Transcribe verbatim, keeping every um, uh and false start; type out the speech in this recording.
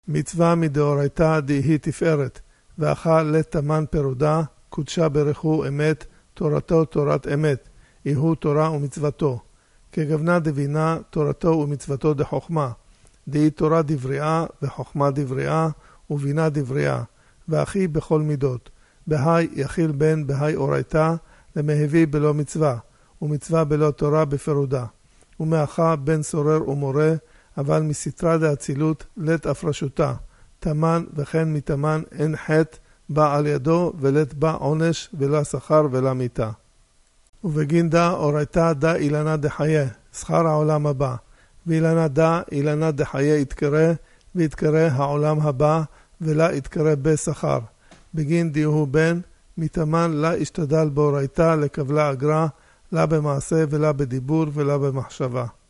מצווה מדאורייתא דהי תפארת, ואכל לתמן פרודה, קודשה ברכו אמת, תורתו תורת אמת, איהו תורה ומצוותו. כגוונה דבינה, תורתו ומצוותו דחוכמה, דהי תורה דבריאה, וחוכמה דבריאה, ובינה דבריאה, ואחי בכל מידות. בהי יחיל בן בהי אורייתא, למהביא בלא מצווה, ומצווה בלא תורה בפרודה. ומאחה בן סורר ומורה, אבל מסתרה דאצילות לית הפרשותה. תמן וכן מתמן אין חטא בא על ידו, ולית בא עונש ולא שכר ולא מיתה. ובגין דה אורייתא דה אילנה דחיה, שכר העולם הבא. ואילנה דה אילנה דחיה יתקרא, ויתקרא העולם הבא, ולא יתקרא בשכר. בגין דיהו בן, מתמן לא השתדל באורייתא לקבלה אגרה, לא במעשה ולא בדיבור ולא במחשבה.